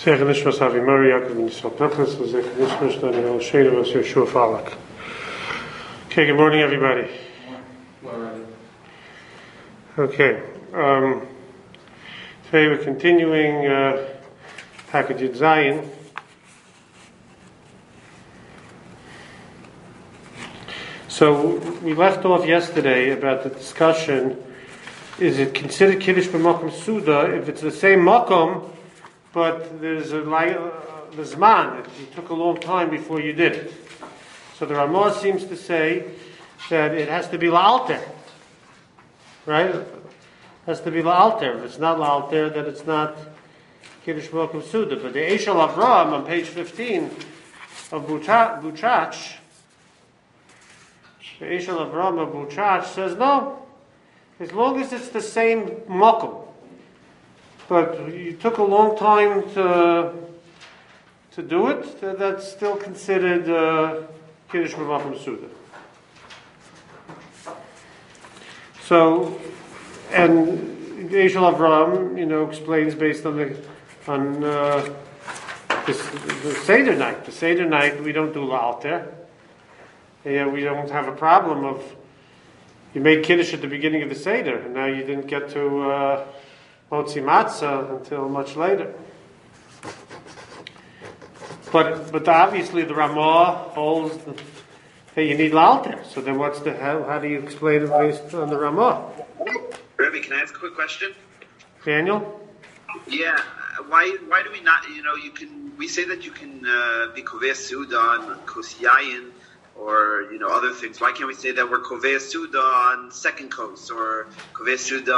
Zecher Nishmas Avi Murray, Yaakov and Yisrael Pechus, Zecher Nishmas Daniel Shana was Yeshua Falak. Okay, good morning, everybody. Okay, today we're continuing Package Yud Zayin. So we left off yesterday about the discussion: is it considered Kiddush b'Makom Suda if it's the same Makom, but there's the Zman, it took a long time before you did it. So the Ramah seems to say that it has to be La'alter, right? It has to be La'alter. If it's not La'alter, then it's not Kiddush b'Makom Suda. But the Eshel Avraham on page 15 of Buchach, the Eshel Avraham of Buchach says no, as long as it's the same Makom. But you took a long time to do it, that's still considered Kiddush b'Makom Suda. So, and Eshel Avraham, explains based on the Seder night. The Seder night we don't do La'alter. We don't have a problem of you made Kiddush at the beginning of the Seder, and now you didn't get to Motzi Matzah until much later. But obviously the Ramah holds that you need La'alter. So then how do you explain it based on the Ramah? Rebbe, can I ask a quick question? Daniel? Yeah, why do we not, we say that you can be Kovei Suda on Kos Yayin or, other things. Why can't we say that we're Kovei Suda on second Kos or Kovei Suda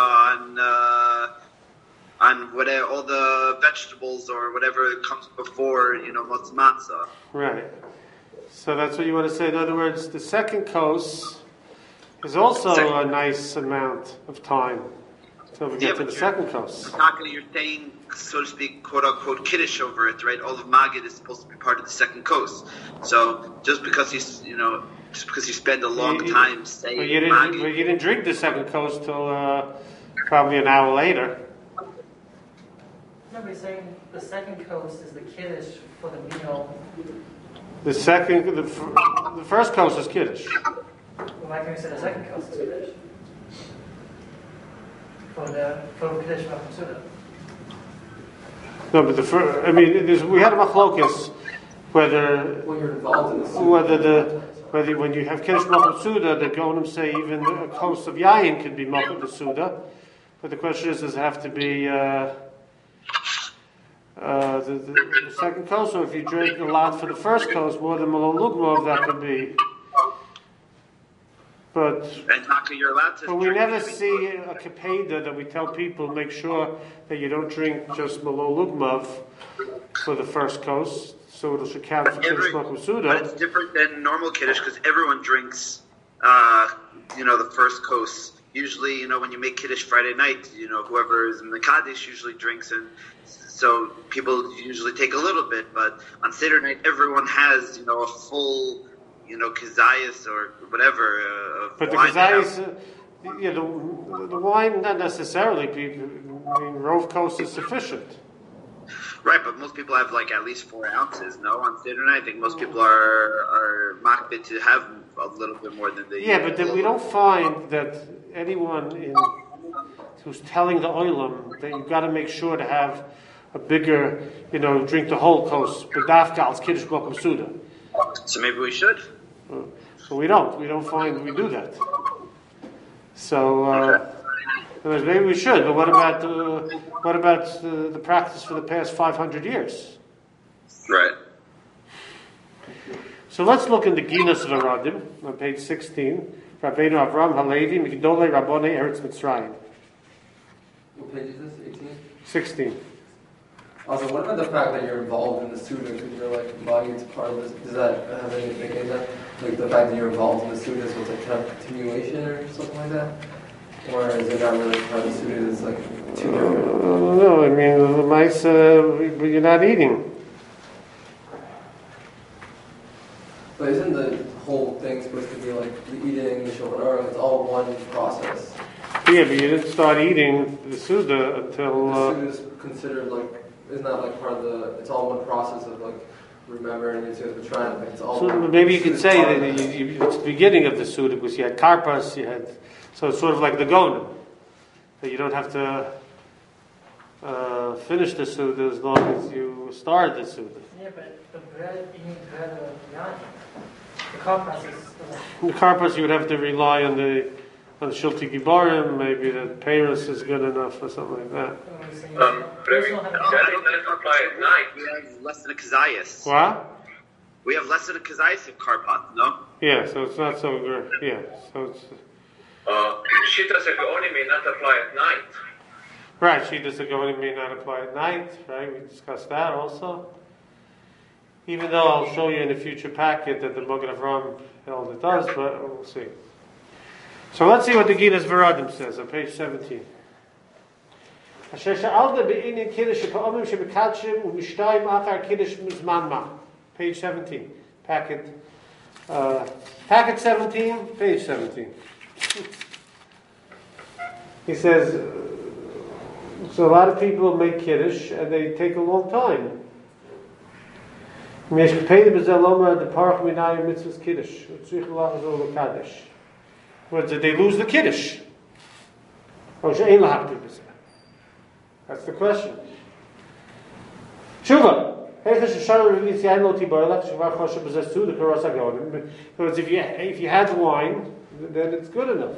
on whatever, all the vegetables or whatever comes before, Motz Matzah? Right. So that's what you want to say. In other words, the second Kos is also a nice amount of time until we get to the second Kos. You're saying, so to speak, quote unquote, Kiddush over it, right? All of Magid is supposed to be part of the second Kos. So just because you spend a long time saying Magid. But you didn't drink the second Kos till probably an hour later. No, but you're saying the second Kos is the Kiddush for the meal. The first Kos is Kiddush. Well, why can't we say the second Kos is Kiddush? For Kiddush b'Makom Suda. No, but we had a machlokes whether when you're involved in the whether when you have Kiddush b'Makom Suda, the Gonim say even a Kos of Yayin could be Makom Suda. But the question is, does it have to be the second Kos, or if you drink a lot for the first Kos, more than Malol Lugmov, that could be. But we never see a kapeda that we tell people make sure that you don't drink just Malol Lugmov for the first Kos, so it should count for Kiddush b'Makom Suda. But it's different than normal Kiddush because everyone drinks, the first Kos. Usually, when you make Kiddush Friday night, whoever is in the Kaddish usually drinks, and so people usually take a little bit. But on Seder night, everyone has, a full, kazayas or whatever. But the kazayas, the wine not necessarily. Rov Kos is sufficient. Right, but most people have at least 4 ounces. No, on Seder night, I think most people are makbid to have a little bit more than they. Yeah, but then we don't find that anyone who's telling the oilam that you've got to make sure to have a bigger, drink the whole Kos, b'dafka Kiddush b'Makom Suda. So maybe we should. But we don't. We don't find we do that. So maybe we should. But what about the practice for the past 500 years? Right. So let's look in the Ginas of Aradim on page 16. Rabbeinu Avram Halevi Migdolei Rabbonei Eretz Mitzrayim. What page is this? 18? 16. Also, what about the fact that you're involved in the Suda because you're buying into part of this? Does that have anything in that? Like the fact that you're involved in the Suda, so it's kind of continuation or something like that? Or is it not really part of the Suda? It's too different? No, the mice, but you're not eating. But isn't the whole thing supposed to be the eating, the Shulchan Aruch? It's all one process. Yeah, but you didn't start eating the Suda until... The Suda is considered isn't that like part of the? It's all one process of like remembering and we're trying. Like, it's all. So maybe you could say that it's the beginning of the Suda because you had karpas, so it's sort of like the gonim, that you don't have to finish the Suda as long as you start the Suda. Yeah, but the bread, you need bread of yan. The karpas is. In the karpas, you would have to rely on the shilti gibarim, maybe that Paris is good enough or something like that. We have less than a kazayas. What? We have less than a kazayas in karpat, no? Yeah, so it's not so good. Yeah, so it's. Shitas Gaoni may not apply at night. Right, Shitas Gaoni may not apply at night, right? We discussed that also. Even though I'll show you in a future packet that the Magen Avraham held it does, but we'll see. So let's see what the Gilas Veradim says on page 17. Page 17. Packet 17, page 17. He says, so a lot of people make Kiddush and they take a long time. Whereas did they lose the Kiddush? That's the question. Tshuva. Because if you had wine, then it's good enough.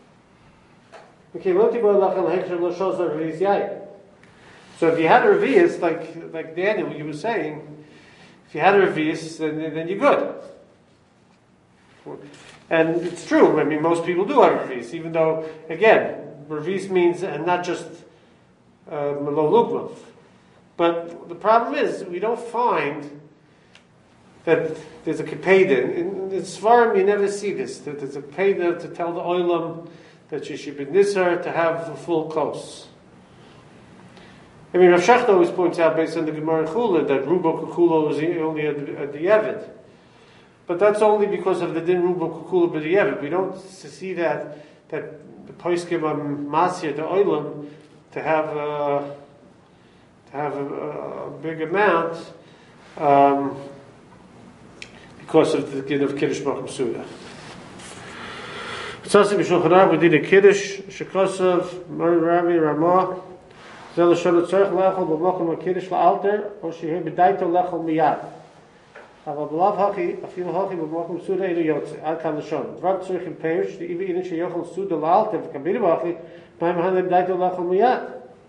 So if you had a revius, like Daniel, you were saying, if you had a revius, then you're good. And it's true. I mean, most people do have revius, even though, again, revius means and not just melo lugmav. But the problem is, we don't find that there's a kepeda. In the Svarim, you never see this. That there's a kepeda to tell the oilam that you should be nisar to have a full kos. I mean, Rav Shechter always points out, based on the Gemara Chula, that Rubo Kukulo is only at the Yevid. But that's only because of the din Rubo Kukulo by the Yevid. We don't see that the Poiskim on Masya, the oilam, to have a big amount because of the din of Kiddush Makom Suda. Tzasi b'shulchan aruch we did a Kiddush shekosov Rabbi Ramah zel shelo tzarich lechol b'makom ha'Kiddush la'alter or sheher b'daito lechol miyad. Aval b'lav hachi afil hachi b'makom Suda einu yotze ad kan l'shon. Dvar tzarich in perish the ivi inin sheyochel Suda la'alter v'kabiri b'achi ma'im hanem b'daito lechol miyad.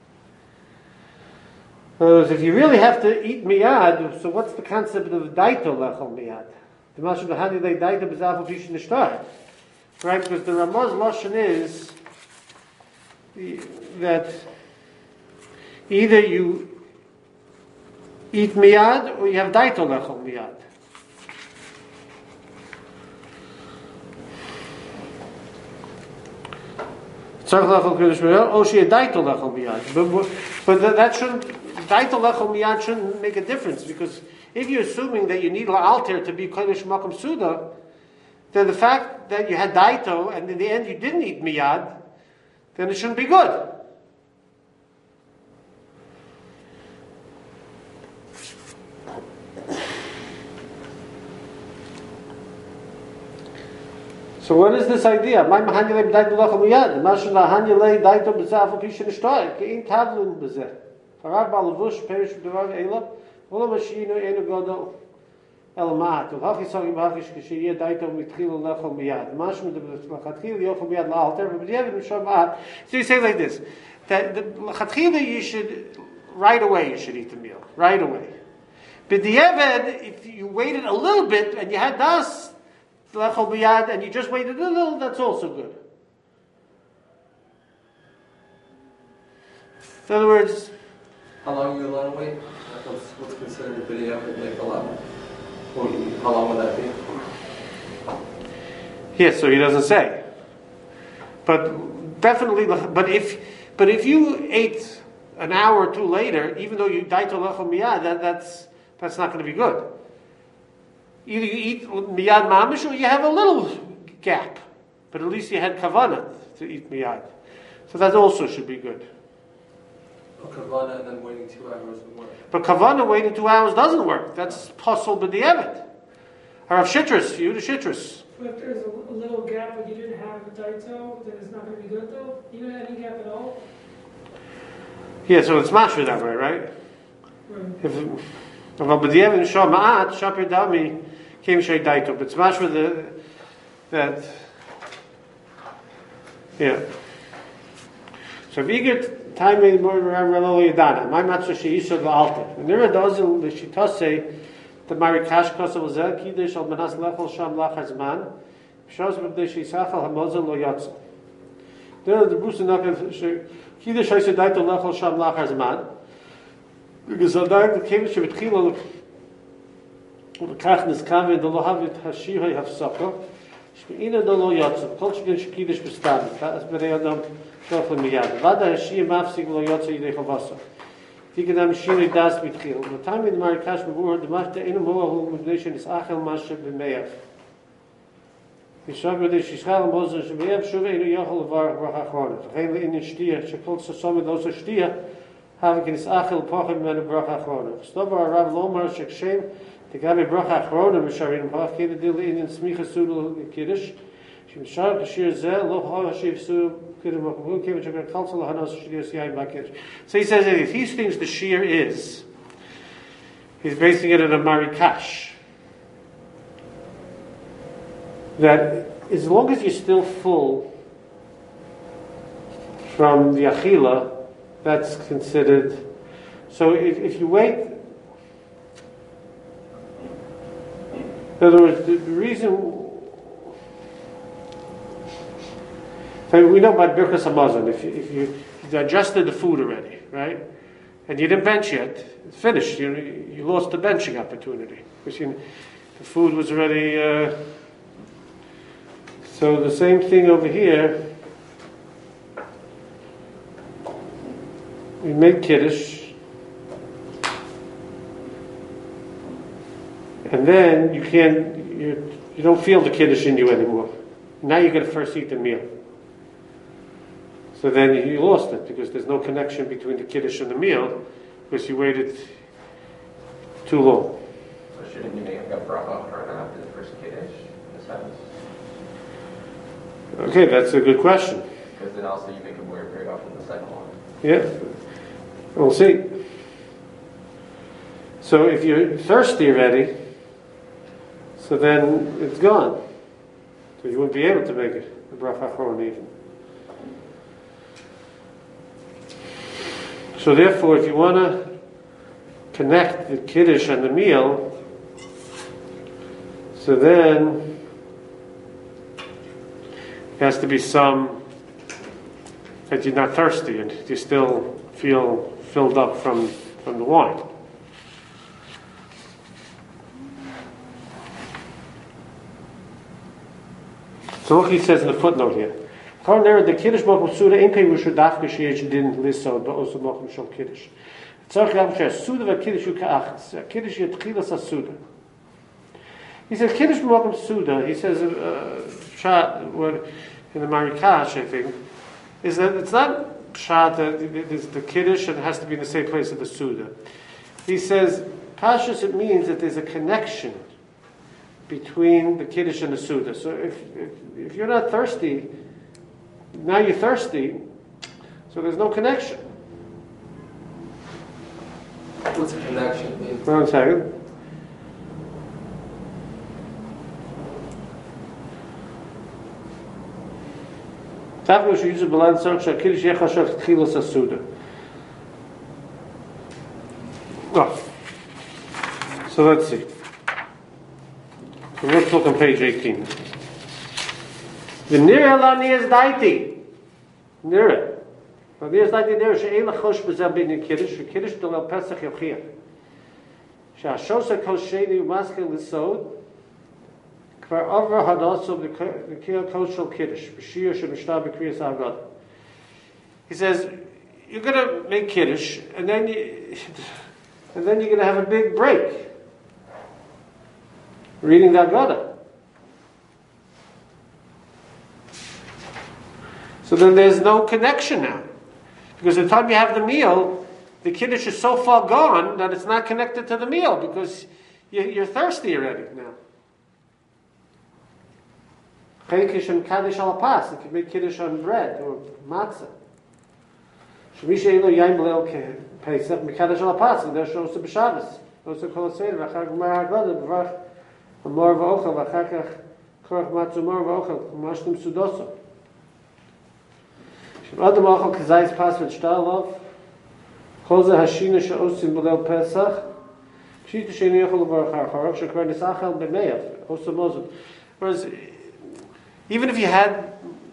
If you really have to eat miyad, so what's the concept of daito lechol miyad? The mashu b'hani lei daito b'zafel pishin nishtar. Right, because the Ramah's lashon is that either you eat miyad or you have daito lechol miyad. But that shouldn't, daito lechol miyad shouldn't make a difference, because if you're assuming that you need la'alter to be kodesh makom suda, then the fact that you had daito and in the end you didn't eat miyad, then it shouldn't be good. So what is this idea? My mahanile b'daito lechol miyad. Mashu lahanile daito b'zafel pishin ishtoy. Kein tavlin b'zeh. Farad ba'levush perish b'devar eila. Olam hashinu enu godol el ma'at. U'hachi sogim b'hachish k'shiyeh daito mitchilu lechol miyad. Mashu l'chatchil yochol miyad la'alter. V'b'diavad mishor ma'at. So you say like this, that the l'chatchila you should, right away you should eat the meal. Right away. B'diavad, if you waited a little bit and you had das, lechol miyad, and you just waited a little, that's also good. In other words, how long are you allowed to wait? What's considered video? Like how long would that be? Yes, so he doesn't say. But definitely, but if you ate an hour or two later, even though you daito lechol miyad, that's not going to be good. Either you eat miyad mamish or you have a little gap. But at least you had kavanah to eat miyad. So that also should be good. a kavana and then waiting 2 hours would work. But kavana waiting 2 hours doesn't work. That's pasul b'di'evet. Harav Shitras, you the Shitras. But if there's a little gap but you didn't have a daito, then it's not going to be good though? You didn't have any gap at all? Yeah, so it's mashra that way, right? Right. If b'di'evet shah ma'at shapir dami came shay daito, but it's mashra that yeah. So if you get time in more reloli yadana, my matzah sheisha v'alter. And there are those the shitase the marikash kosav zel kiddush al manas lechol sham lachar zman shows b'dei sheisachal hamozel lo yatsa. There are the brusa kiddush haisa daito lechol sham lachar zman because adag the kiddush betchila l'kach nizkame the lo havit hashihai hafsaka shmeina the lo yatsa kol shkin shkidush b'stam that's b'nei adam shofle miyad vada hashiyah mafsig lo yatsa yidei chavasa. Tigadam shiri das mitchil. The time in the marikash b'vur the mashta inu moahu mudnation is achel masha b'meyav. Yishag b'dei shishchal mozen sh'meyav shuva inu yachol var brachachronet. V'chein le'inin shtiyah shekol sasomid losa shtiyah havik is achel pochim menu brachachronet. Stobar arav lomar shekshem tigabe brachachronet misharin pach keda dil le'inin smicha sudul kiddush shimshar b'shir zeh lo ha'ashiv su. So he says that if he thinks the shear is, he's basing it on a marikash. That as long as you're still full from the achila, that's considered. So if you wait, in other words, the reason. We know about Birkas Hamazon. If you digested the food already, right, and you didn't bench yet, it's finished. You lost the benching opportunity because the food was already. So the same thing over here. We make kiddush, and then you don't feel the kiddush in you anymore. Now you're going to first eat the meal. So then you lost it because there's no connection between the kiddush and the meal because you waited too long. So shouldn't you make a bracha right after the first kiddush in a sense? Okay, that's a good question. Because then also you make it very often the second one. Yeah, we'll see. So if you're thirsty already, so then it's gone. So you wouldn't be able to make it the bracha achron even. So therefore, if you want to connect the kiddush and the meal, so then it has to be some that you're not thirsty and you still feel filled up from the wine. So look, he says in the footnote here. The kiddush mokum suda ain't pay rusha dafka sheyesh didn't listen, but also mokum shom kiddush. Tzarich yavsher suda v'kiddush u'ka'achas. Kiddush yetchilas ha'suda. He says kiddush mokum suda. He says in the marikash, I think, is that it's not pshat that it's the kiddush and it has to be in the same place as the suda. He says pashas it means that there's a connection between the kiddush and the suda. So if you're not thirsty. Now you're thirsty, so there's no connection. What's a connection mean? 1 second. So let's see. So let's look on page 18. The nira la nias daiti. Nira. But nias daiti nira she'ela chosh b'zeh b'nei kiddush. Kiddush dolel pesach yochiyah. She'ashosa kol sheni u'maskel l'sod. Kvar over hadaso b'kiyah kol shel kiddush. B'shir she'mishtar b'kriyas ha'agad. He says, you're going to make kiddush, and then you're going to have a big break. Reading the Haggadah. So then there's no connection now. Because the time you have the meal, the kiddush is so far gone that it's not connected to the meal because you're thirsty already now. Kiddush and kaddish al pas. You can make kiddush on bread or matzah. Shemisha elo yaim leil pesach mekaddish al pas. And there shows the b'Shabbos. Also kol seder v'achar gemar haggadah b'varach amor v'ochel v'achar kach korach matzah amor v'ochel mashlim sudoso. Shem adam ochel kazayis pas v'shtalov choze hashina she'osim b'leil pesach pshita she'ni yochel v'varach harach shekvar nisachel b'meyav also mozum. Whereas even if you had,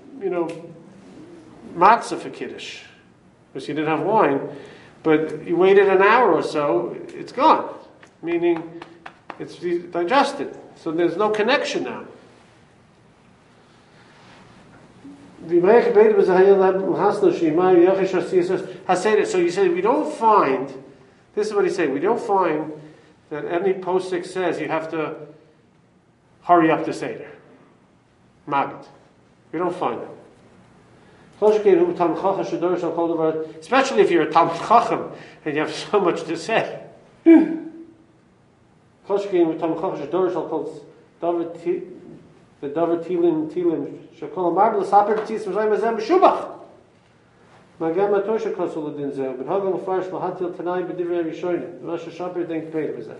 matzah for kiddush, because you didn't have wine, but you waited an hour or so, it's gone. Meaning, it's digested. So there's no connection now. So you said, we don't find, this is what he's saying, we don't find that any postic says you have to hurry up the Seder. Magid. We don't find it. Especially if you're a Talmid Chacham and you have so much to say. The David Tilim Shakol Amar l'saper b'tzis m'zayim azem b'shubach. Magam atosha kosul l'din zeh. Ben hagam l'farsh l'hatil tanai b'divrei rishonim. Masha shaper den k'peir b'zeh.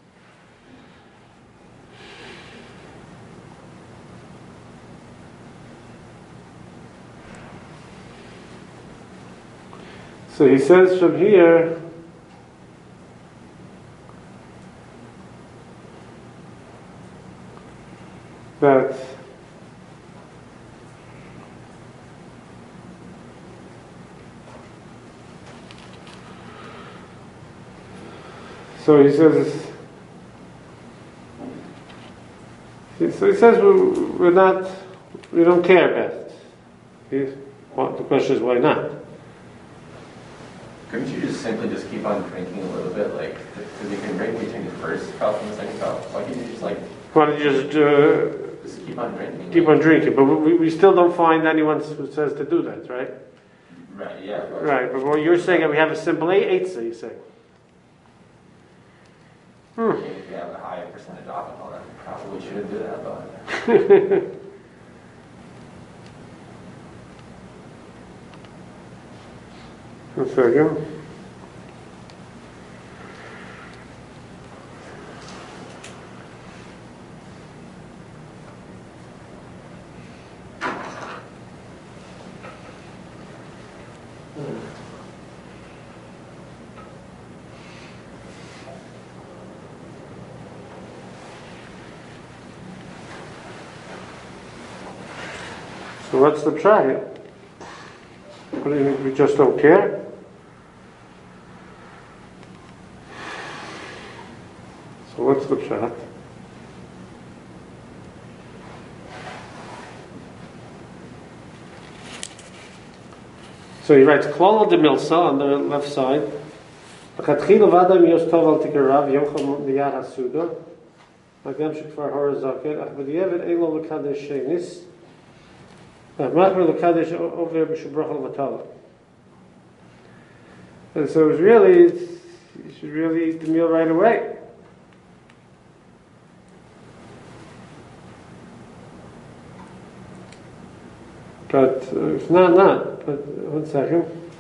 So he says from here that so he says we don't care about it. The question is why not? Couldn't you just simply keep on drinking a little bit, because you can drink between the first cup and the second cup? Why can't you just why don't you just keep on drinking? Keep on drinking, but we still don't find anyone who says to do that, right? Right. Yeah. Right, but what you're saying that we have a simple eitzah, you say. If you have a higher percentage alcohol, then probably shouldn't do that, but. A second. So what's the try? We just don't care? So what's the pshat? So he writes Klal de Milsa on the left side. L'chatchila v'adam yostov al tikarav yomcham liyad hasuda. Magam shekvar horazaket. Ach b'diavad elo l'kadesh shenis. Machmer l'kadesh over b'shubrach al-matala. And so it's really, you should really eat the meal right away. But if not. But 1 second.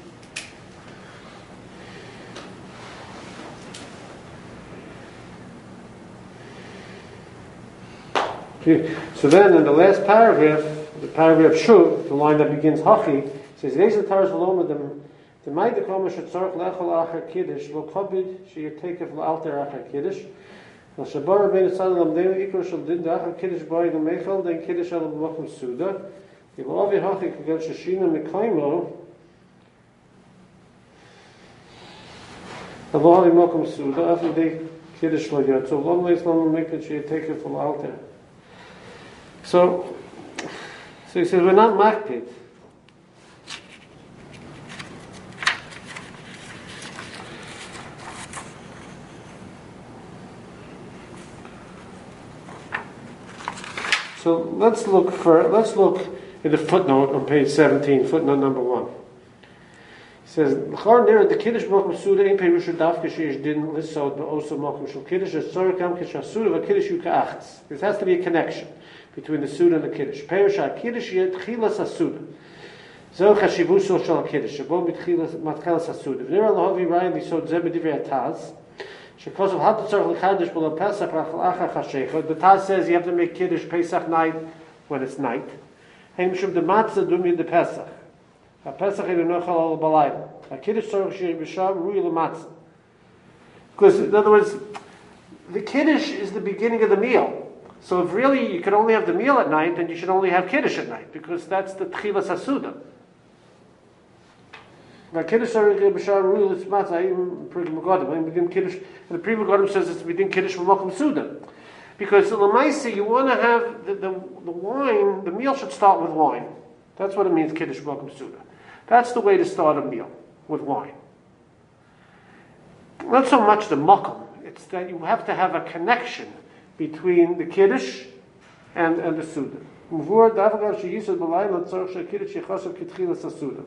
Okay. So then in the last paragraph, the paragraph Shuv, the line that begins Hachi, says, Reis l'taras v'lom them, the maid the koma shetzorach lechol achar kiddush, lo kobid sheyetekef l'alter achar kiddush, lo shabar ben etzad l'amdenu ikro shel din d'achar kiddush b'ay l'mechel, den kiddush al b'mokum suda, Ilovi Hachi kagel shashina mekaymo, Alovi mokum suda, after they kiddush l'yat, so long leis lam meked sheyetekef l'alter. So he says, we're not makpid. So let's look in the footnote on page 17, footnote number 1. He says, "L'chor nira the kiddush b'mokum suda ein perusha dafka sheish din lisod ba'osa mokum shel kiddush esorah gam k'shasuda v'kiddush yu ka'achz." There has to be a connection between the suda and the kiddush. Perusha kiddush yet chilas hasuda. Zo chashivuso shel kiddush. Shabo mitchilas matchelas hasuda. V'nira lahavi rayin lisod zeh b'divrei ataz. Shekosov had to tzarich l'chadish b'lo pesach rachal acha chashecha. The Taz says you have to make kiddush Pesach night when it's night. Hein mishum de matzah dumi de pesach. Pesach is nochal al balayla. A kiddush tzarich shir b'sham rui l'matzah. Because in other words, the kiddush is the beginning of the meal. So if really you can only have the meal at night, then you should only have kiddush at night, because that's the tchilas hasuda. Now kiddush tzarich shir b'sham rui l'matzah. Even Pri Megadim, within kiddush, and the Pri Megadim says it's within kiddush v'mokum suda. Because the Lamaisi, you want to have the wine, the meal should start with wine. That's what it means, Kiddush B'mokum Suda. That's the way to start a meal, with wine. Not so much the Mokum, it's that you have to have a connection between the Kiddush and the Suda. Mvur davagar sheyisad b'layla tzarich shekiddush yechasav kitchilas hasuda.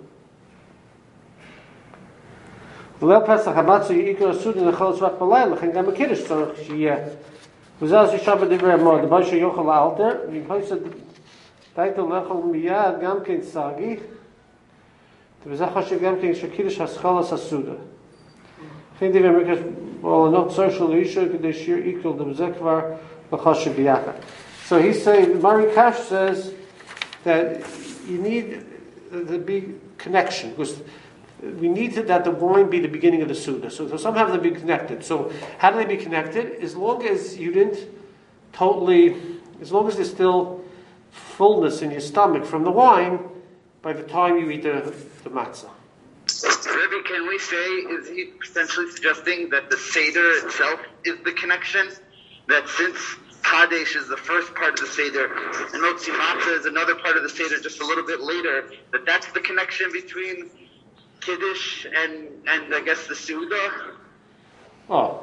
V'leil Pesach hamatzu yi'ikar hasuda nechol tzvach b'layla chen gam kiddush tzarich sheyeh. V'zaz yishav b'divrei mod, the Baisha yochel alter, v'yimchoisad taito lechol miyad gam ken sagi, v'zach hashiv gam ken shekiddush haschalas hasuda. Geen die we maken, well, not social issue, the sheer equal the zekvar l'chashiv b'yachad. So he's saying, Mari Kash says that you need the big connection, because we need that the wine be the beginning of the Suda. So some have to be connected. So how do they be connected? As long as you didn't as long as there's still fullness in your stomach from the wine by the time you eat the matzah. Rebbe, can we say, is he potentially suggesting that the Seder itself is the connection? That since Kadesh is the first part of the Seder, and Motzi Matzah is another part of the Seder just a little bit later, that's the connection between Kiddush and I guess the Suda? Oh,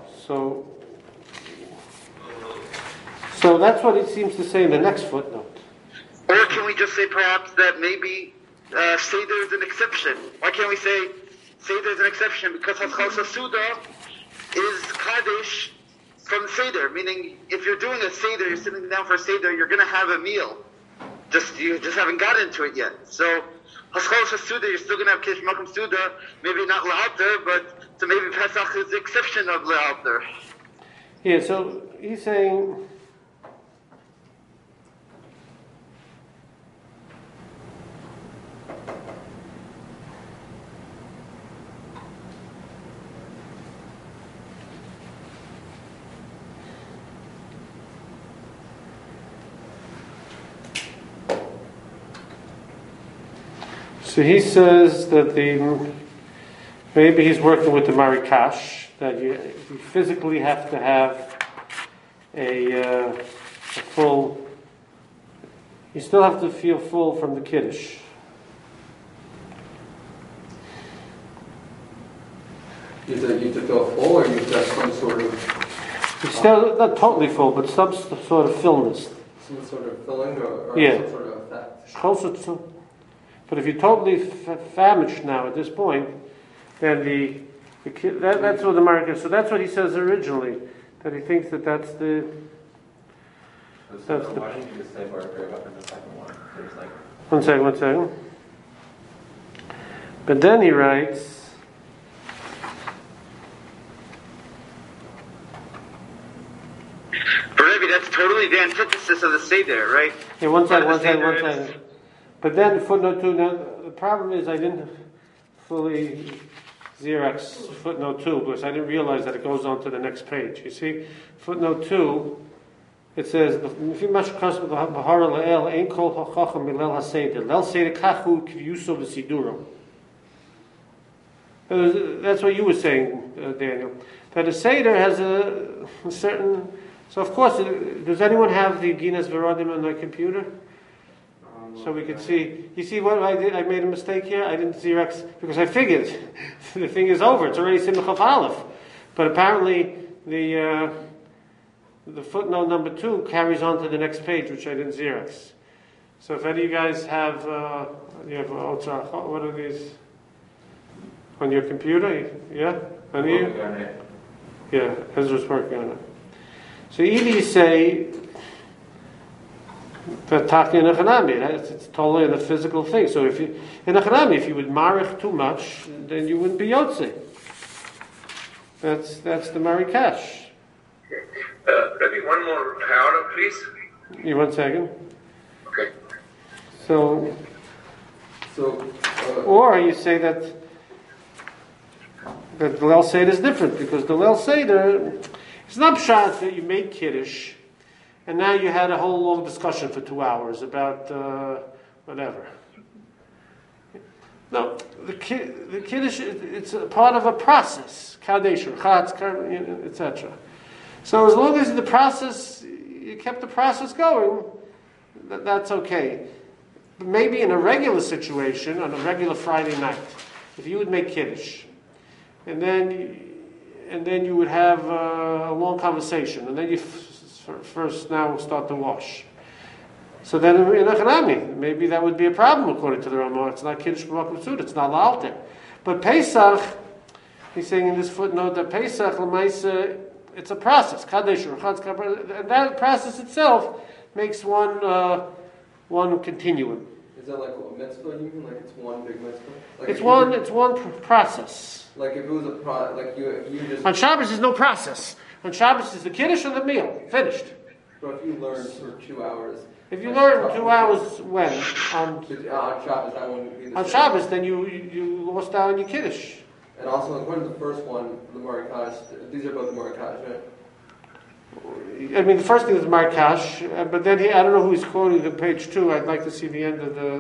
so that's what it seems to say in the next footnote. Or can we just say perhaps that maybe Seder is an exception? Why can't we say Seder is an exception? Because Haschal Suda is Kadesh from the Seder, meaning if you're doing a Seder, you're sitting down for a Seder, you're going to have a meal. You just haven't got into it yet. So Haschal Suda, you're still going to have Kiddush B'mokum Suda, maybe not Le'alter, but so maybe Pesach is the exception of Le'alter. Yeah, so he's saying, so he says that maybe he's working with the Marikash, that you physically have to have a full, you still have to feel full from the Kiddush. You have to feel full, or you have some sort of... It's still not totally full, but some sort of fullness. Some sort of filling, or yeah. Some sort of effect. But if you're totally famished now at this point, then that's what the mark is. So that's what he says originally, that he thinks that's the... Why didn't you just say Barker about the second one? There's like... One second. But then he writes... But maybe that's totally the antithesis of the Seder, right? Yeah, one second. But then footnote 2, now the problem is I didn't fully Xerox footnote 2 because I didn't realize that it goes on to the next page. You see, footnote 2, it says, that's what you were saying, Daniel. That a Seder has a certain... So of course, does anyone have the Guinness Veradim on their computer? So we could see. You see what I did? I made a mistake here. I didn't Xerox because I figured the thing is over. It's already Simcha Chaf Aleph. But apparently the footnote number 2 carries on to the next page, which I didn't Xerox. So if any of you guys have, what are these? On your computer? Yeah? On you? Working on it. Yeah, Ezra's working on it. So either you say that taki in a chanami, it's totally in a physical thing. So if you in a chanami, if you would marich too much, then you wouldn't be yotze. That's the marikash. Rabbi, one more ha'ara, please. You 1 second. Okay. So, So, or you say that the Leil Seder is different because the Leil Seder, it's not pshat that you made Kiddush and now you had a whole long discussion for 2 hours about whatever. No, the Kiddush, it's a part of a process. Kadesh, Chatz, etc. So as long as the process, you kept the process going, that's okay. But maybe in a regular situation, on a regular Friday night, if you would make Kiddush, and then you would have a long conversation, and then you first now start to wash. So then in a Chanami, maybe that would be a problem according to the Ramah. It's not Kiddush B'Makom Suda, it's not La'alter. But Pesach, he's saying in this footnote that Pesach, L'maisa, it's a process. Kadesh, Rechatz, and that process itself makes one continuum. is that like a mitzvah? You mean like it's one big mitzvah? Like It's if one. you- It's one Like process. if it was a like you just. On Shabbos, there's no process. On Shabbos, is the Kiddush or the meal. Finished. But if you learn for 2 hours. If you like, learn 2 hours when on Shabbos, that wouldn't be the on same. Shabbos, then you lost out on your Kiddush. And also, according to the first one, the Marakash, these are both the Marakash, right? I mean, the first thing is Markash, but then I don't know who he's quoting on page 2. I'd like to see the end of the.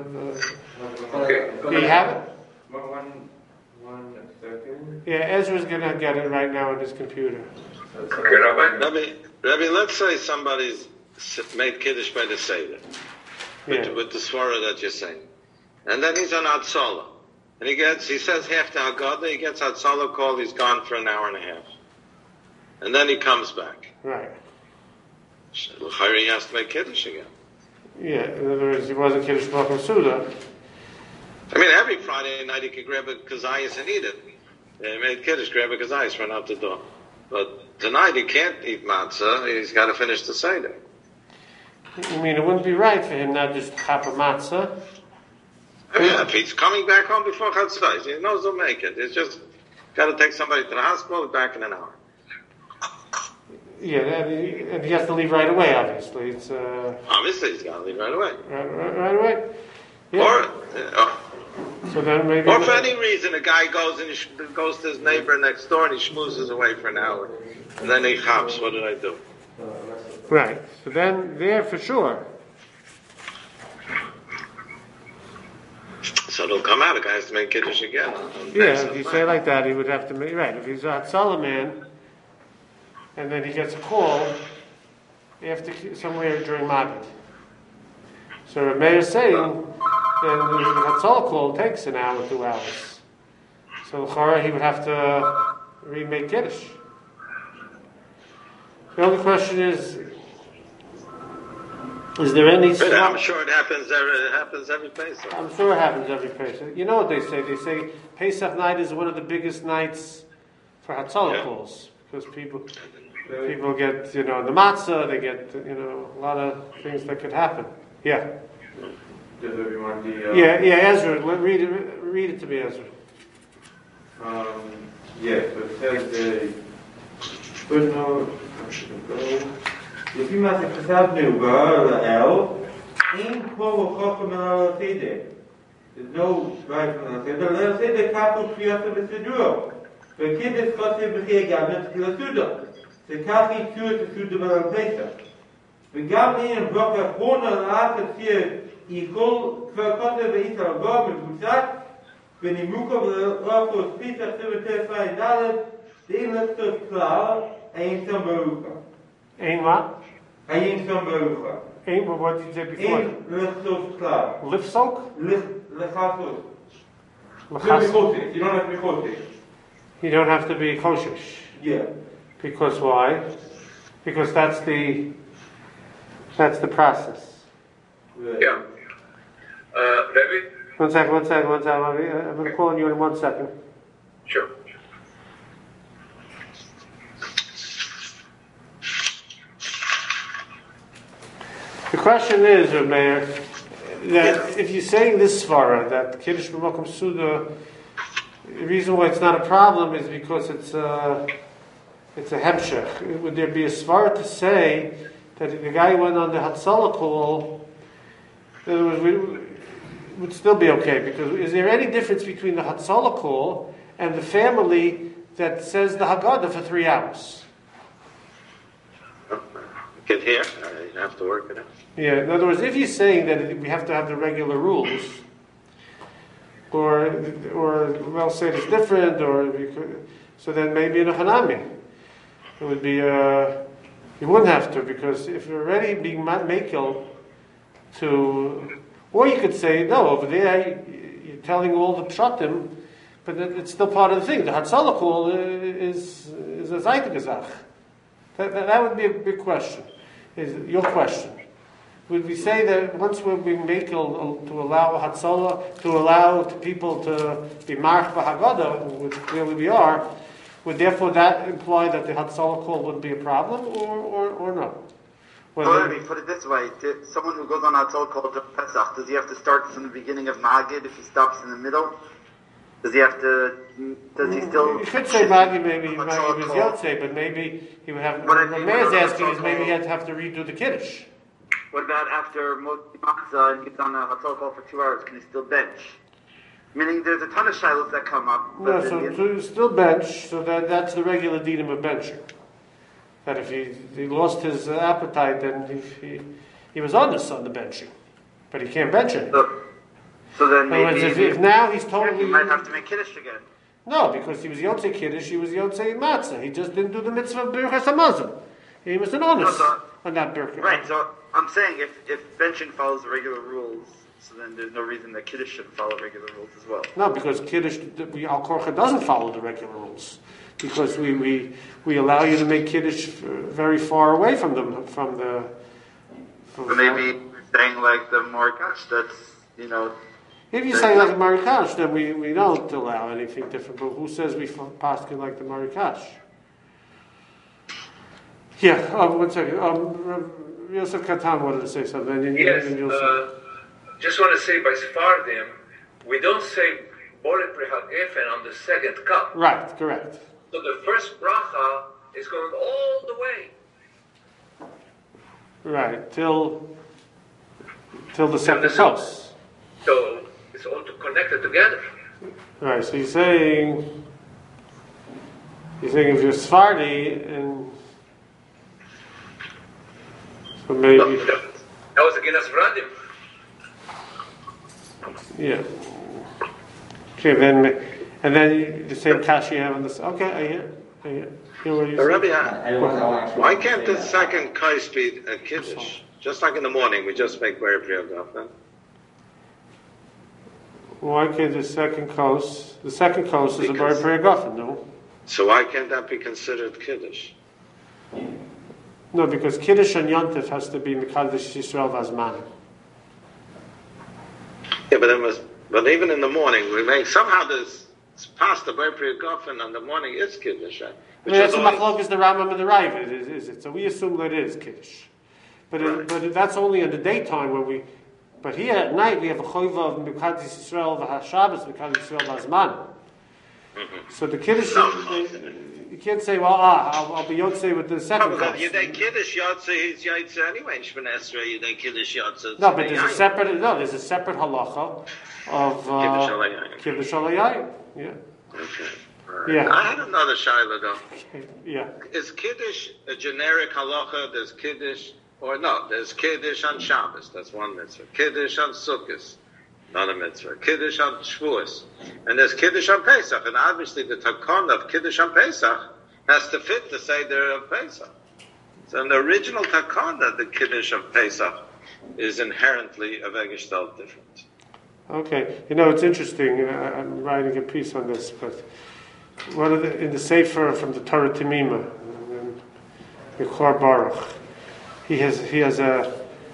But Do you have it? One second. Yeah, Ezra's gonna get it right now on his computer. Okay, Rabbi. Rabbi, let's say somebody's made Kiddush by the Seder, Yeah. with the Svara that you're saying. And then he's on Hatzalah. And he says half the Haggadah, he gets Hatzalah call, he's gone for an hour and a half. And then he comes back. Right. He has to make Kiddush again. Yeah. In other words, he wasn't Kiddush B'Makom Suda. I mean, every Friday night he could grab a kazayas and eat it. He made Kiddush, grab a kazayas, run out the door. But tonight he can't eat matzah, he's got to finish the Seder. I mean, it wouldn't be right for him not just chap a matzah. I mean, if he's coming back home before Chatzos, he knows he'll make it. It's just got to take somebody to the hospital, back in an hour. Yeah, and he has to leave right away. Obviously, it's Obviously, he's got to leave right away. right away. Yeah. Or So then maybe. for any reason, a guy goes and goes to his neighbor next door and he schmoozes away for an hour, and then he hops. What did I do? Right. So then there for sure. So it'll come out. A guy has to make Kiddush again. Yeah, if you say it like that, he would have to make right. If he's a Hatzalah man, and then he gets a call after somewhere during Magid. So Rav Meir is saying, then the Hatzalah call takes an hour, 2 hours. So Chara, he would have to remake Kiddush. The only question is there any? But I'm sure it happens every Pesach. I'm sure it happens every Pesach. You know what they say? They say Pesach night is one of the biggest nights for Hatzalah calls because people get the matzah. They get a lot of things that could happen. Yeah. Does everyone the? Yeah. Ezra, read it to me, Ezra. Yes, so it says footnote. לפי מה שחשבנו לאל, אין פה חוכם על הסדר. There's no right from the הסדר, ליל הסדר ככה תפייתו בסדרו. וקידש חוסר בכי גם לתחיל הסודה. שכך ייצור את הסודה בליל פסח. וגם אין ברוך האחרונה לאט הסיר איכול כבר קודם ואית הרגוע מבוסס, ונימוקו ולרפוס פיסח 29 ד' דין לסטוס כלל, אין שם ברוקה. Ein what? Hayin Shom Barucha. Ein, what did you say before? Ein Lechtos Klav. Lifsok? Lechasos. Lechas. You don't have to be chosesh. You don't have to be kosher. Yeah. Because why? Because that's the process. Yeah. Rabbi, One second. I'm going to call on you in 1 second. The question is, Mayor, that if you're saying this svara, that Kiddush B'Makom Suda, the reason why it's not a problem is because it's a hemshech. Would there be a svara to say that if the guy went on the Hatzalah call, in other words, would still be okay? Because is there any difference between the Hatzalah call and the family that says the Haggadah for 3 hours? You can hear. You have to work it out. Yeah, in other words, if you're saying that we have to have the regular rules, or well, say it's different, so then maybe in a Hanami, it would be, you wouldn't have to, because if you're already being makel to, or you could say, no, over there you're telling all the pshatim, but it's still part of the thing. The Hatzalah call is a Zaytagazach. That would be a big question. Is your question? Would we say that once we're being makel to allow Hatzalah, to allow people to be march b'Haggadah, which clearly we are, would therefore that imply that the Hatzalah call wouldn't be a problem, or no? Well, let me put it this way. Someone who goes on Hatzalah call to Pesach, does he have to start from the beginning of Magid if he stops in the middle? Does he still... You could say Magid, maybe he was Yotzei, but maybe he would have... What the mayor's asking is maybe he had to have to redo the Kiddush. What about after Motzi Matzah and he's on a Hatzalah call for 2 hours, can he still bench? Meaning there's a ton of shilos that come up. No, so still bench, so that's the regular dinim of benching. That if he lost his appetite, then he was on the benching, but he can't bench it. So then maybe if now he's totally... He might have to make Kiddush again. No, because he was Yotzei Kiddush, he was Yotzei Matzah. He just didn't do the mitzvah of Birchas HaMazon. He was an honest on that Birchas. Right, so I'm saying if benching follows the regular rules, so then there's no reason that Kiddush should follow regular rules as well. No, because Kiddush, Al Korcha doesn't follow the regular rules. Because we allow you to make Kiddush very far away from them, But maybe saying like the Marikash, that's, if you say like the Marikash, then we don't allow anything different. But who says we paskin like the Marikash? Yeah, 1 second. Yosef Katan wanted to say something. Yes, just want to say by Sephardim, we don't say Borei Pri HaGefen on the second cup. Right, correct. So the first bracha is going all the way. Right, till the second house. So it's all connected together. Right, so he's saying if you're Sephardi, and so maybe... That was against Vradim. Yeah. Okay, and then the same kash you have on this. Okay, I hear what you Rabbi, why can't the second kais be a Kiddush? Just like in the morning, we just make Borei Pri HaGefen. Why can't the second coast is a Borei Pri HaGefen, no? So why can't that be considered Kiddush? No, because Kiddush and Yontif has to be Mekadosh Yisrael Vazman. Yeah, but even in the morning, we make somehow this past the Borei Pri HaGefen in the morning is Kiddush. Right? That's the machlokes the Rambam and the Ravid, is it? So we assume that it is Kiddush, but that's only in the daytime when we. But here at night we have a choiva of Mekadosh Yisrael v'Hashabbos Mekadosh Yisrael Vazman. So the Kiddush, you can't say, well, I'll be Yotzei with the second course. You day Kiddush Yotzei, he's Yotzei anyway. In Shemini Esrei, you day Kiddush Yotzei. No, but there's a separate halacha of Kiddush Alayayim. Yeah. Okay. Yeah. I had another shaila though. Yeah. Is Kiddush a generic halacha? There's Kiddush, or no? There's Kiddush on Shabbos. That's one mitzvah. Kiddush on Sukkot. Not a mitzvah. Kiddush on Shavuos. And there's Kiddush on Pesach. And obviously the takon of Kiddush on Pesach has to fit the Seder of Pesach. So in the original takon of the Kiddush of Pesach is inherently a vegestal different. Okay. It's interesting. I'm writing a piece on this, but in the Sefer from the Torah Temima, Michor Baruch, he has a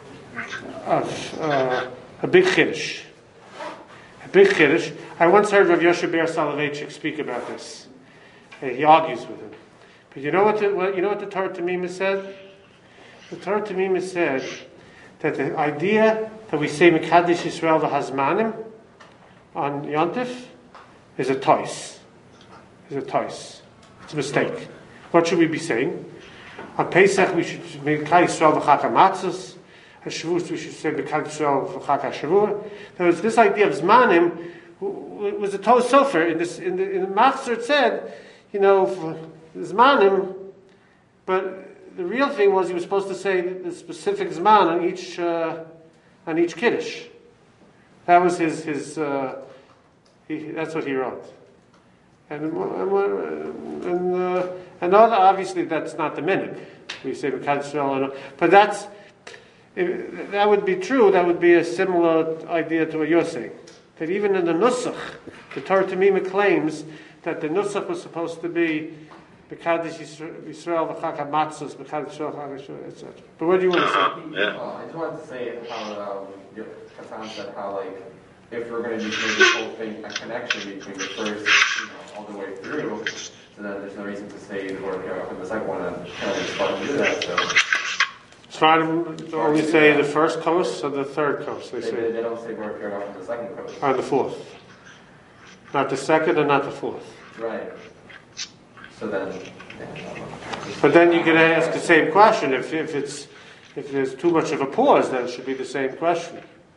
big Kiddush. Big Kiddush. I once heard Rav Yoshe Ber Soloveitchik speak about this. He argues with him. But you know what the Torah Temima said? The Torah Temima said that the idea that we say Mekadesh Yisrael v'Hazmanim on Yontif is a tois. It's a mistake. What should we be saying? On Pesach we should make Mekadesh Yisrael v'Chag HaMatzos. On Shavuos we should say Mekadesh Yisrael v'Chag HaShavua. In other words, this idea of Zmanim was a tois sofer. In the Machzor it said, Zmanim, but the real thing was he was supposed to say the specific Zman on each Kiddush. That was his that's what he wrote. And obviously that's not the minhag. We say Mekadesh Yisrael, but that would be true. That would be a similar idea to what you're saying. That even in the Nusach, the Torah Tamima claims that the Nusach was supposed to be Mekadesh Yisrael v'Chag HaMatzos, Mekadesh Yisrael v'Chag HaShavua, etc. But what do you want to say? I just wanted to say how Hassan said how if we're going to be doing this whole thing, a connection between the first, all the way through, so then there's no reason to say or from the second one and kind of start to do that. So Sfardim only say the first coast or the third coast. They don't say Baruch Yehovah from the second coast. Or the fourth. Not the second and not the fourth. Right. So then. But then you can ask the same question. If there's too much of a pause, then it should be the same question.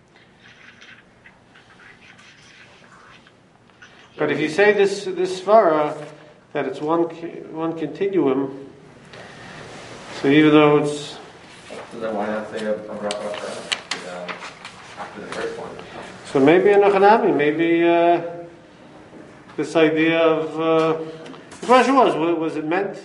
But if you say this svara that it's one continuum, so even though it's. So then why not say a bracha after the first one? So maybe a Nachanami, maybe this idea of the question was it meant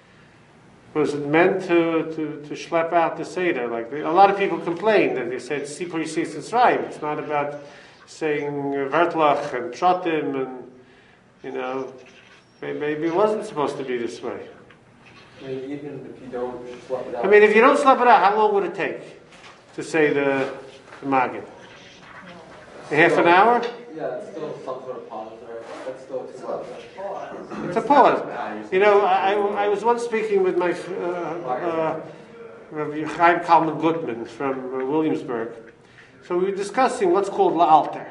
to schlep out the Seder? Like a lot of people complained and they said Sipur Yisis Tzrayim. It's not about saying Vertlach and Pshatim and maybe it wasn't supposed to be this way. Maybe even if you don't slap it out. I mean, if you don't slap it out, how long would it take to say the Maggid? Half an hour? Yeah, it's still some sort of pause, right? That's still too much. It's a pause. I was once speaking with my Rabbi Chaim Kalman Gutman from Williamsburg. So we were discussing what's called La'alter.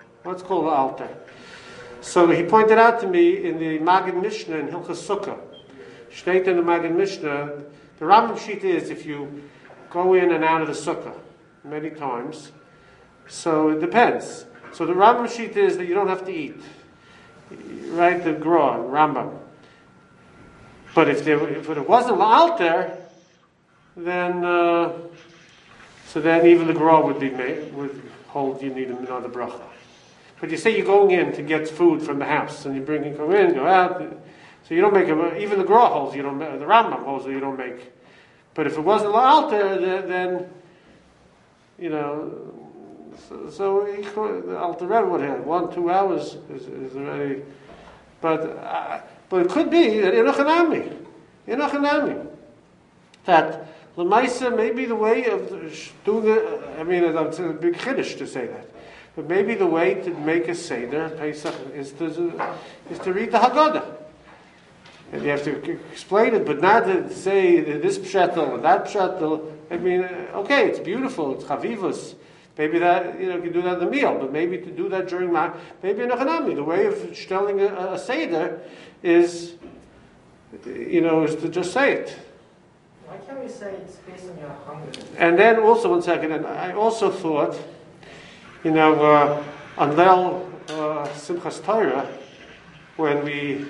So he pointed out to me in the Maggid Mishnah in Hilchas Sukkah, Shteit in the Maggid Mishnah, the Rambam Shita is if you go in and out of the Sukkah many times, so it depends. So the Rambam Shita is that you don't have to eat. Right, the Gra, Rambam. But if it wasn't La'alter, then so then even the Gra would hold you need another bracha. But you say you're going in to get food from the house, and you go in, go out. So you don't make even the Gra holds. The Rambam holds that you don't make. But if it wasn't La'alter, then So the Alter Rebbe would have 1-2 hours is already, but it could be that Inochanami, that Lamaisa may be the way of doing it. I mean, it's a big chiddush to say that, but maybe the way to make a seder Pesach is to read the Haggadah, and you have to explain it, but not to say this pshatel or that pshatel. I mean, okay, it's beautiful, it's chavivus. Maybe that you can do that in the meal, but maybe to do that during maybe in Ochanami, the way of telling a seder is to just say it. Why can't we say it's based on your hunger? And then also 1 second, and I also thought, on Leil Simchas Torah, when we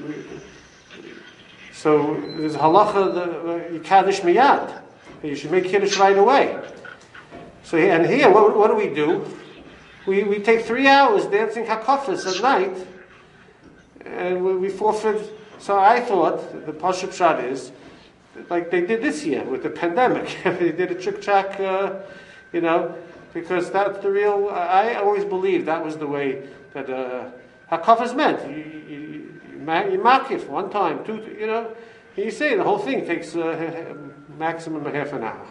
so there's halacha the Kaddish miyad, you should make Kiddush right away. So and here, what do? We take 3 hours dancing hakafas at night, and we forfeit. So I thought the Pashup Shad is like they did this year with the pandemic. They did a chick-chack, because that's the real. I always believed that was the way that hakafas meant. You makif 1 time, 2. You say the whole thing takes maximum a half an hour.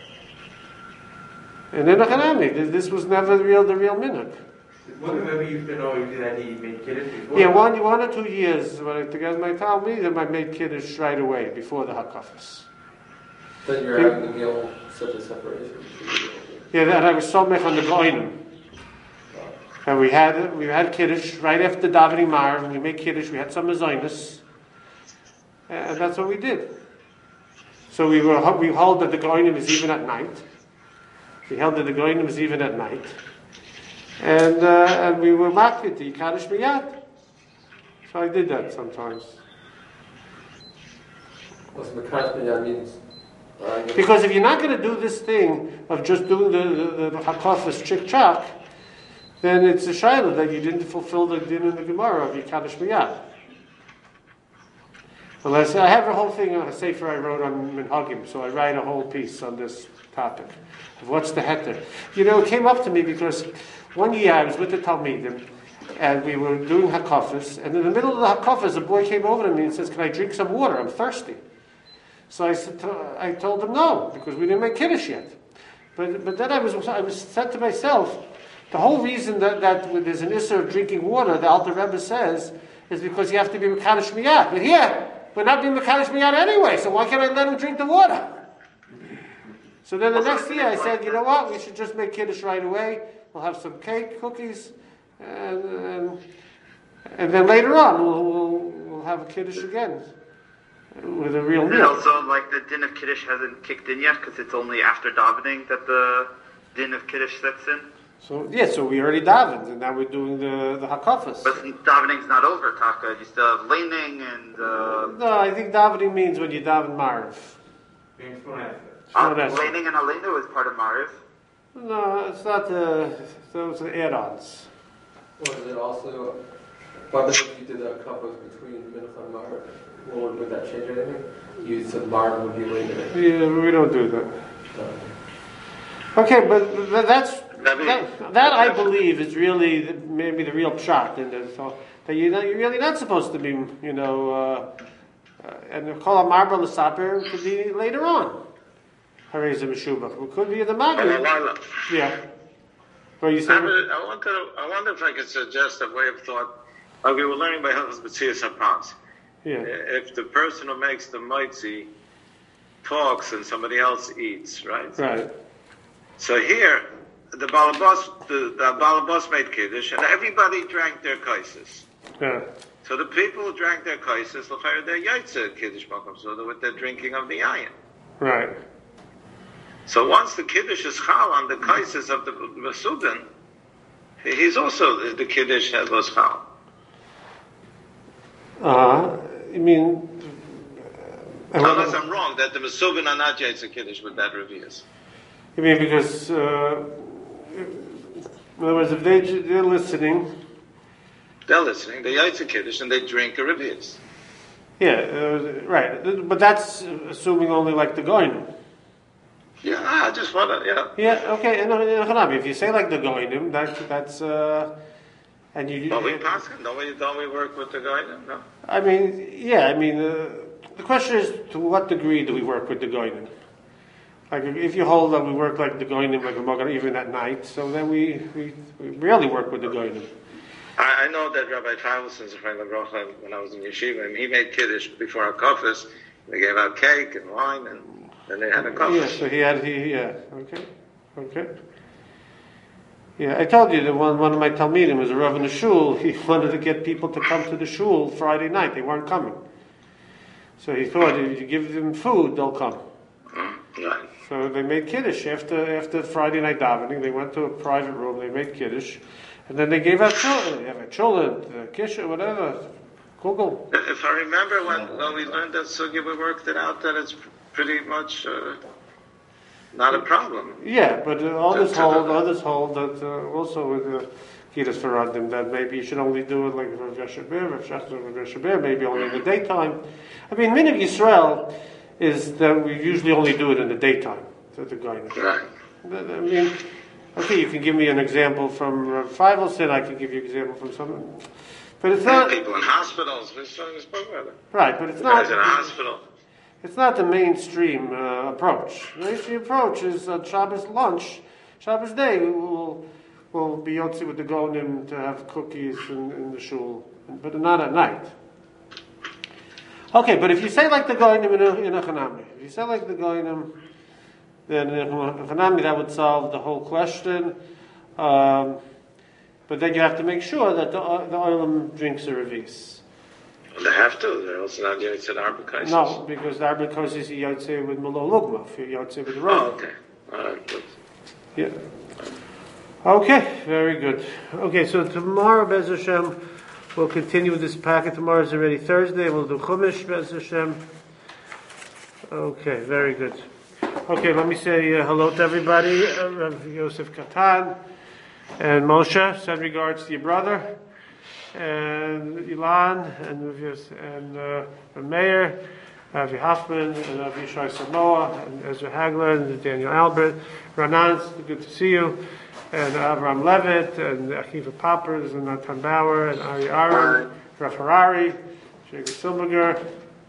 And then this was never the real minhag. What Rebbe used to know that he made Kiddush before? Yeah, 1 or 2 years. But together my Talmud, I made Kiddush right away before the Hakafas. Then you're having the meal such a separation. Yeah, and I was somech on the goinim. And we had Kiddush right after davening Mar, and we made Kiddush, we had some mezainis, and that's what we did. So we held that the goinim is even at night. We held that the goinim is even at night. And we were makrit, the Kaddish Miyad. So I did that sometimes. What's the Kaddish Miyad means? Because if you're not going to do this thing of just doing the hakafas chick-chack, then it's a shayla that you didn't fulfill the din in the Gemara of your Kaddish Miyad. Unless I have a whole thing on a sefer I wrote on Minhagim, so I write a whole piece on this topic of what's the heter. It came up to me because one year I was with the Talmidim and we were doing hakafas, and in the middle of the hakafas a boy came over to me and says, "Can I drink some water? I'm thirsty." So I told him no, because we didn't make Kiddush yet. But then I was said to myself, the whole reason that there's an issur of drinking water, the Alter Rebbe says, is because you have to be Mekadosh Miyad. But here, we're not being Mekadosh Miyad anyway, so why can't I let him drink the water? So then the next year I said, you know what, we should just make Kiddush right away. We'll have some cake, cookies, and then later on we'll have a Kiddush again with a real And meal. also, like, the din of Kiddush hasn't kicked in yet, because it's only after davening that the din of Kiddush sets in. So we already davened, and now we're doing the hakafas. But davening's not over, Taka. You still have laning and... No, I think davening means when you daven Mariv. laning and Aleinu is part of Mariv. No, it's not those are add-ons. Or is it also, but if you did a couple between Mincha and Mar, would that change anything? You said Mar would be later. Yeah, we don't do that. Okay, but that I believe is really maybe the real pshat in this. So that you're really not supposed to be, and the kol marba l'saper could be later on. Harei Meshubach. It could be the Maghrib. Yeah. What you saying? I wonder if I could suggest a way of thought. Like we were learning by Hilchos B'tzias HaPans. Yeah. If the person who makes the mitzi talks and somebody else eats, right? Right. So here, the Balabas made Kiddush, and everybody drank their kaisis. Yeah. So the people who drank their kaisis, they're yaitze Kiddush Makom Suda with their drinking of the yayin. Right. So once the Kiddush is chal on the kaisis of the Masudin, he's also the Kiddush was chal. You mean... Unless I'm wrong, that the Masubin are not yaitze Kiddush with that revius. You mean because, in other words, if they're listening... They're listening, they yaitze Kiddush and they drink a revius. Yeah, right. But that's assuming only like the Goinim. Yeah, I just want to, Yeah, okay. And if you say like the Goinim, that's and you. Don't we pass it? Don't we work with the Goinim? No. I mean, the question is to what degree do we work with the Goinim? Like if you hold that we work like the Goinim, like a Mogar, even at night, so then we rarely work with the Goinim. I know that Rabbi Feivelson, when I was in yeshiva, he made Kiddush before our kofis. They gave out cake and wine, and then they had a kofis. Yeah, so okay. Yeah, I told you that one of my Talmidim was a Rav in the shul. He wanted to get people to come to the shul Friday night. They weren't coming. So he thought if you give them food, they'll come. Right. So they made Kiddush after Friday night davening. They went to a private room. They made Kiddush. And then they gave out children, kisha, whatever, Google. If I remember when we learned that sugya, we worked it out that it's pretty much not a problem. Yeah, but others hold that also with the Kiddush Faradim that maybe you should only do it like Rav Yashaber, maybe only in the daytime. I mean, Minhag Yisrael is that we usually only do it in the daytime. The guy. Right. I mean. Okay, you can give me an example from Feivelson. I can give you an example from someone, but it's not people in hospitals. We spoke about it. Right, but it's not. Guys in a hospital. It's not the mainstream approach. The mainstream approach is on Shabbos lunch, Shabbos day. We'll be yotzi with the gonim to have cookies in the shul, but not at night. Okay, but if you say like the Goinim in a Chanami, if you say like the Goinim, then in a Chanami that would solve the whole question. But then you have to make sure that the Olam drinks a revis. They have to. They're also not Yotzei Arbekaisis. No, because the Arbekaisis you Yotzei with Malo Lugma, if you Yotzei with the Rome. Oh, okay. All right. Good. Yeah. Okay, very good. Okay, so tomorrow, Bez Hashem, we'll continue with this packet. Tomorrow is already Thursday. We'll do Chumash, Bez Hashem. Okay, very good. Okay, let me say hello to everybody. Rav Yosef Katan and Moshe. Send regards to your brother. And Ilan, and Rav Meir, Ravi Hoffman, and Rav Yishai Samoa, and Ezra Hagler, and Daniel Albert. Ranan, good to see you. And Avram Levitt, and Akiva Poppers, and Natan Bauer, and Ari Aaron, Rav Harari, Jacob Silberger.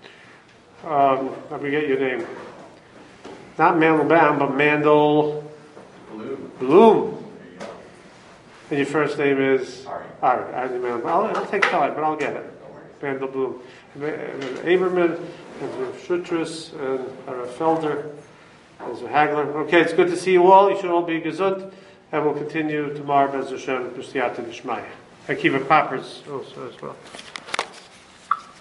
I forget your name. Not Mandelbaum, but Mandel Bloom. And your first name is Ari. I'll take time, but I'll get it. Mandel Bloom. And Aberman, and Shutras, and Rav Felder, and Hagler. Okay, it's good to see you all. You should all be gesund. And we'll continue tomorrow, Bez Hashem, B'siyata D'Shmaya. Akiva Poppers also as well.